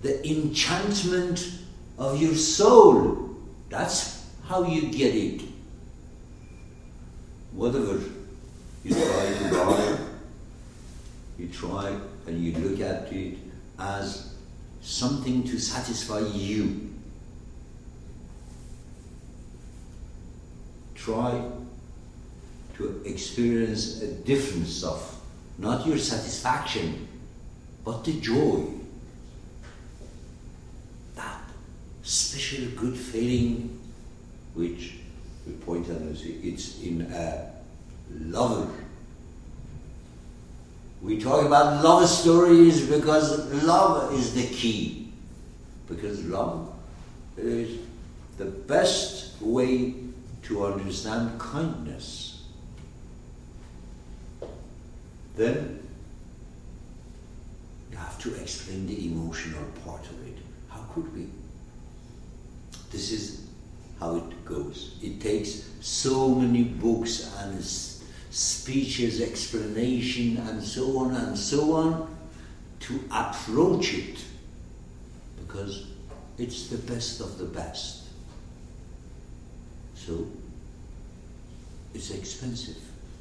the enchantment of your soul. That's how you get it. Whatever you try to buy, you try and you look at it as something to satisfy you. Try to experience a different stuff, not your satisfaction, but the joy. That special good feeling which we point out and say it's in a lover. We talk about love stories because love is the key. Because love is the best way to understand kindness. Then you have to explain the emotional part of it. How could we? This is how it goes. It takes so many books and speeches, explanation, and so on to approach it, because it's the best of the best. So it's expensive.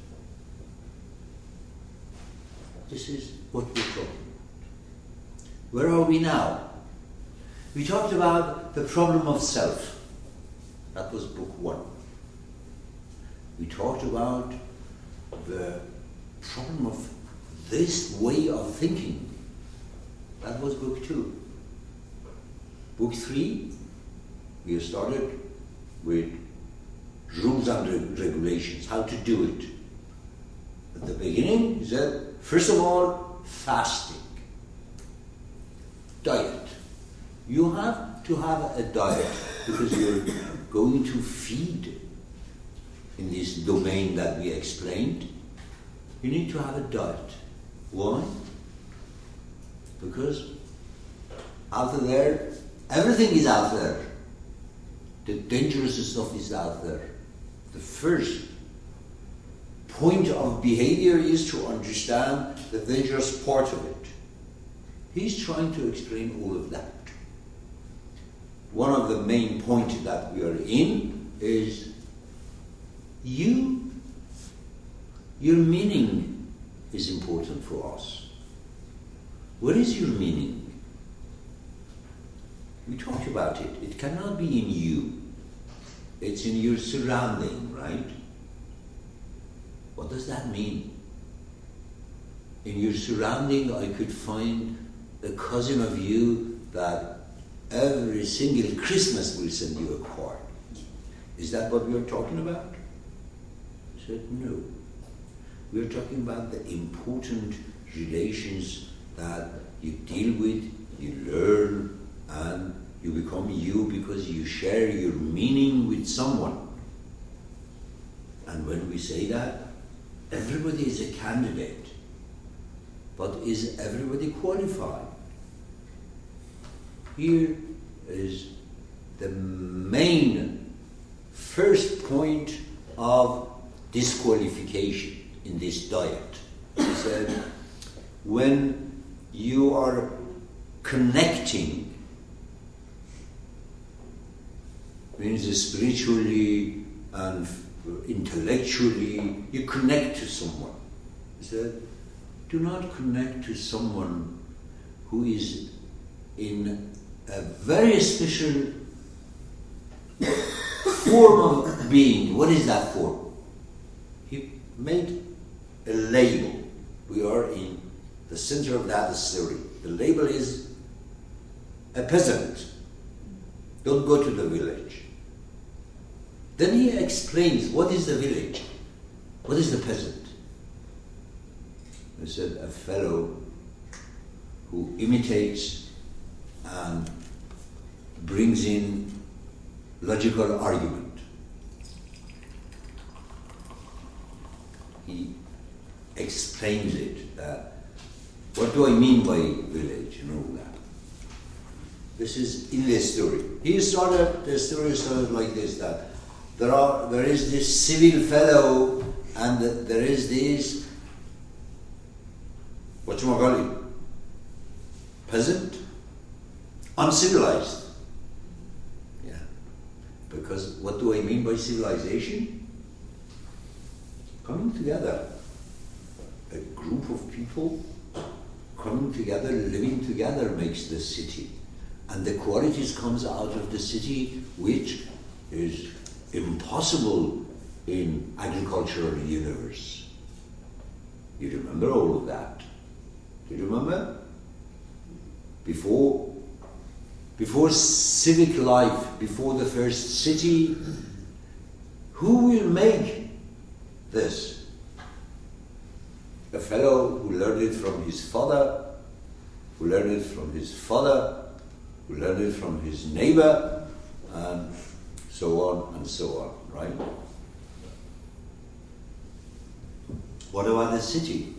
This is what we're talking about. Where are we now? We talked about the problem of self. That was book 1. We talked about the problem of this way of thinking. That was book 2. Book 3, we started with rules and regulations, how to do it. At the beginning, he said, first of all, fasting. Diet. You have to have a diet because you're going to feed in this domain that we explained. You need to have a diet. Why? Because out there, everything is out there. The dangerous stuff is out there. The first point of behavior is to understand the dangerous part of it. He's trying to explain all of that. One of the main points that we are in is your meaning is important for us. What is your meaning? We talked about it. It cannot be in you. It's in your surrounding, right? What does that mean? In your surrounding, I could find a cousin of you that every single Christmas will send you a card. Is that what we are talking about? I said, no. We are talking about the important relations that you deal with, you learn, and you become you because you share your meaning with someone. And when we say that, everybody is a candidate. But is everybody qualified? Here is the main first point of disqualification in this diet. He said, when you are connecting, means spiritually and intellectually, you connect to someone. He said, do not connect to someone who is in a very special form of being. What is that form? He made a label. We are in the center of that story. The label is a peasant. Don't go to the village. Then he explains what is the village, what is the peasant. He said a fellow who imitates and brings in logical argument. He explains it, that what do I mean by village and all that. This is in the story. The story started like this, that there is this civil fellow and there is this whatchamacallit, peasant. uncivilized. Yeah. Because what do I mean by civilization? Coming together. A group of people coming together, living together makes the city. And the qualities comes out of the city which is impossible in agricultural universe. You remember all of that? Do you remember? Before civic life, before the first city, who will make this? A fellow who learned it from his father, who learned it from his father, who learned it from his neighbor, and so on and so on, right? What about the city?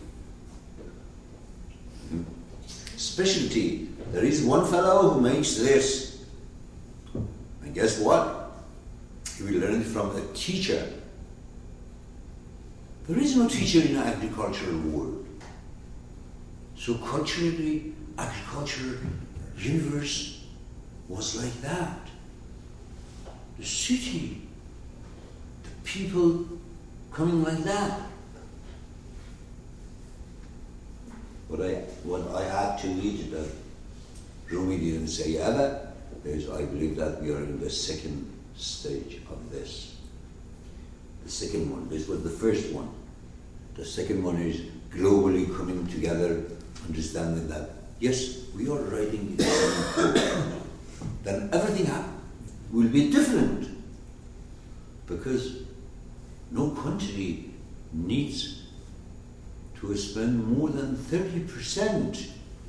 Specialty. There is one fellow who makes this. And guess what? He will learn it from a teacher. There is no teacher in the agricultural world. So culturally, agricultural universe was like that. The city, the people coming like that. What I add to it that Rumi didn't say ever is I believe that we are in the second stage of this. The second one, this was the first one. The second one is globally coming together, understanding that, yes, we are riding in the same boat. Then everything will be different. Because no country needs to spend more than 30%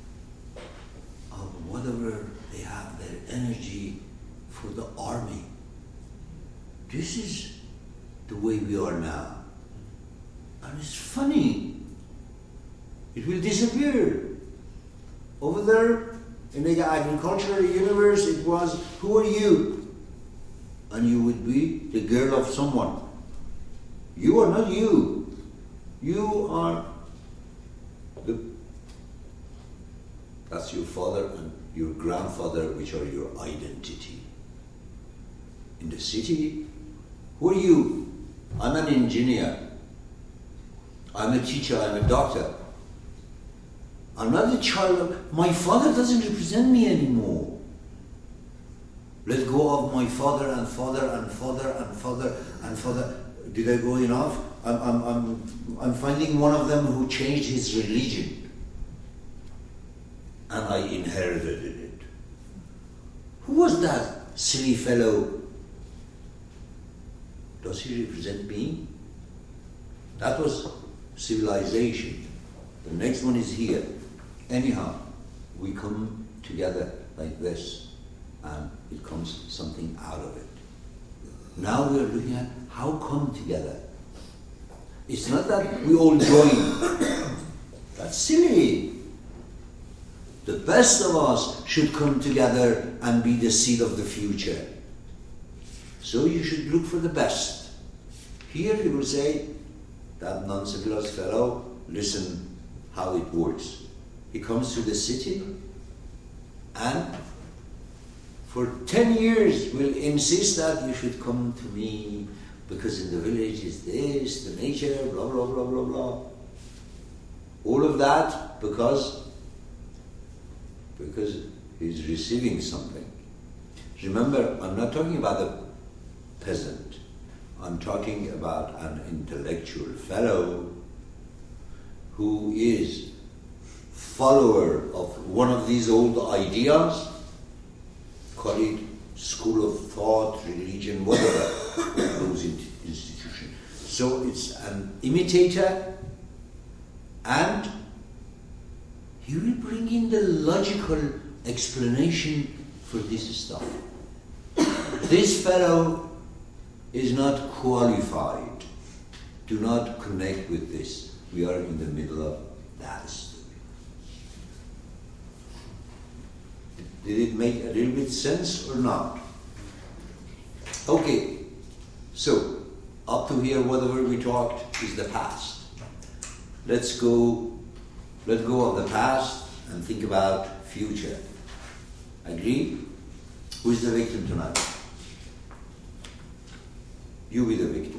of whatever they have, their energy for the army. This is the way we are now. And it's funny. It will disappear. Over there, in the agricultural universe, it was, who are you? And you would be the girl of someone. You are not you. You are that's your father and your grandfather, which are your identity. In the city, who are you? I'm an engineer. I'm a teacher, I'm a doctor. I'm not a child of, my father doesn't represent me anymore. Let go of my father and father and father and father and father. Did I go enough? I'm finding one of them who changed his religion. And I inherited it. Who was that silly fellow? Does he represent me? That was civilization. The next one is here. Anyhow, we come together like this, and it comes something out of it. Now we are looking at how come together. It's not that we all join. That's silly. The best of us should come together and be the seed of the future. So you should look for the best. Here he will say, that non-civilized fellow, listen how it works. He comes to the city and for 10 years will insist that you should come to me because in the village is this, the nature, blah, blah, blah, blah, blah. All of that because he's receiving something. Remember, I'm not talking about a peasant. I'm talking about an intellectual fellow who is follower of one of these old ideas, call it school of thought, religion, whatever, those institutions. So it's an imitator, and he will bring in the logical explanation for this stuff. This fellow is not qualified. Do not connect with this. We are in the middle of that story. Did it make a little bit sense or not? Okay, so up to here, whatever we talked is the past. Let go of the past and think about future. Agree? Who's the victim tonight? You be the victim.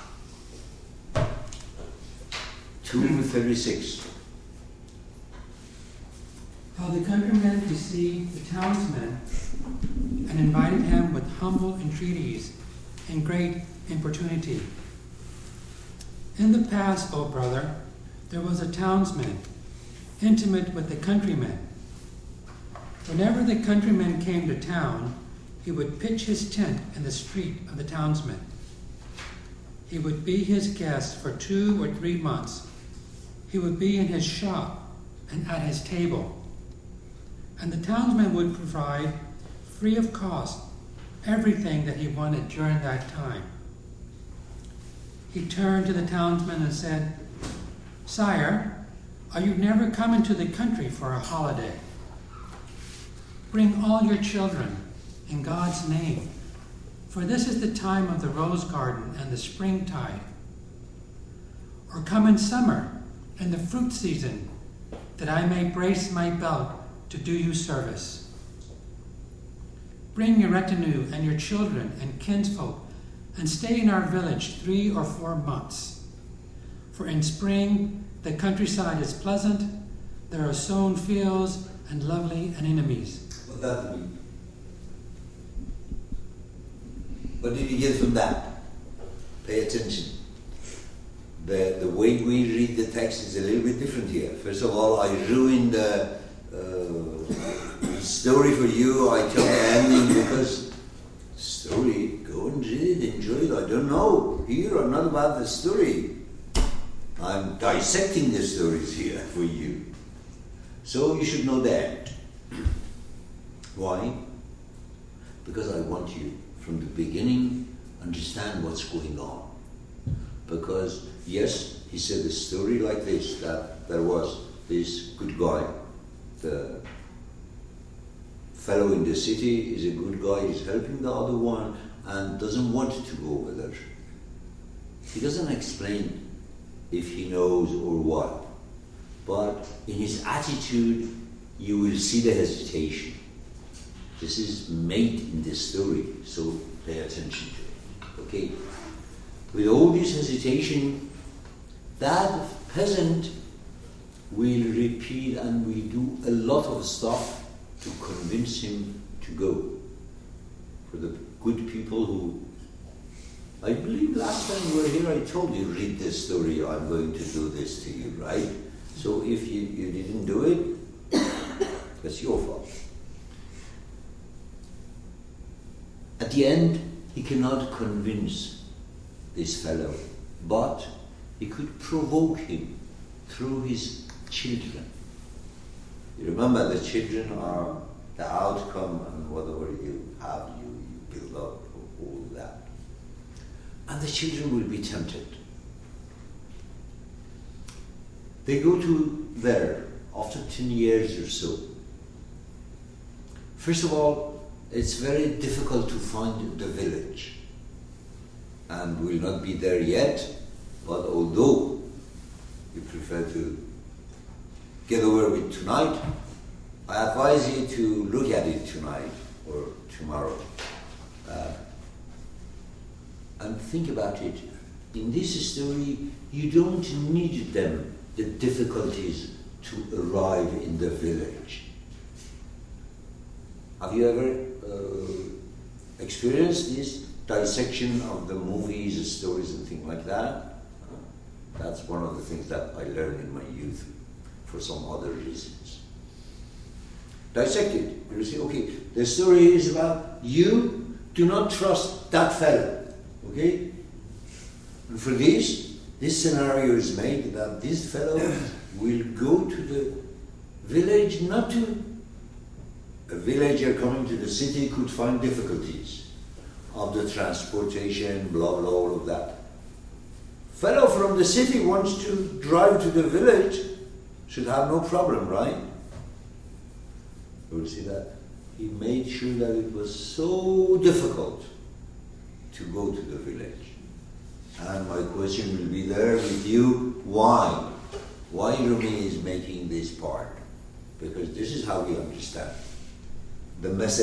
2:36. How the countryman received the townsman and invited him with humble entreaties and great importunity. In the past, O brother, there was a townsman, intimate with the countryman. Whenever the countryman came to town, he would pitch his tent in the street of the townsman. He would be his guest for 2 or 3 months. He would be in his shop and at his table. And the townsman would provide, free of cost, everything that he wanted during that time. He turned to the townsman and said, "Sire, are you never coming to the country for a holiday? Bring all your children in God's name, for this is the time of the rose garden and the springtide. Or come in summer, in the fruit season, that I may brace my belt to do you service. Bring your retinue and your children and kinsfolk, and stay in our village 3 or 4 months. For in spring the countryside is pleasant, there are sown fields and lovely anemones." What does that mean? What did you get from that? Pay attention. The way we read the text is a little bit different here. First of all, I ruined the story for you. I tell the ending because story, go and read it, enjoy it. I don't know. Here, I'm not about the story. I'm dissecting the stories here for you. So you should know that. Why? Because I want you from the beginning understand what's going on. Because yes, he said a story like this, that there was this good guy, the fellow in the city is a good guy, he's helping the other one and doesn't want to go over there. He doesn't explain if he knows or what, but in his attitude you will see the hesitation. This is made in the story, so pay attention to it. Okay? With all this hesitation, that peasant will repeat and will do a lot of stuff to convince him to go. For the good people who, I believe last time you were here I told you, read this story, I'm going to do this to you, right? So if you didn't do it, that's your fault. At the end, he cannot convince this fellow, but he could provoke him through his children. You remember the children are the outcome, and whatever you have, you build up all that. And the children will be tempted. They go to there after 10 years or so. First of all, it's very difficult to find the village. And we'll not be there yet, but although you prefer to get over with tonight, I advise you to look at it tonight or tomorrow. And think about it. In this story, you don't need them, the difficulties to arrive in the village. Have you ever experienced this dissection of the movies, stories and things like that? That's one of the things that I learned in my youth for some other reasons. Dissect it. You see, okay, the story is about you do not trust that fellow. Okay? And for this scenario is made that this fellow will go to the village, not to a villager coming to the city could find difficulties of the transportation, blah, blah, all of that. Fellow from the city wants to drive to the village, should have no problem, right? You will see that he made sure that it was so difficult to go to the village. And my question will be there with you, why? Why Rumi is making this part? Because this is how we understand. the message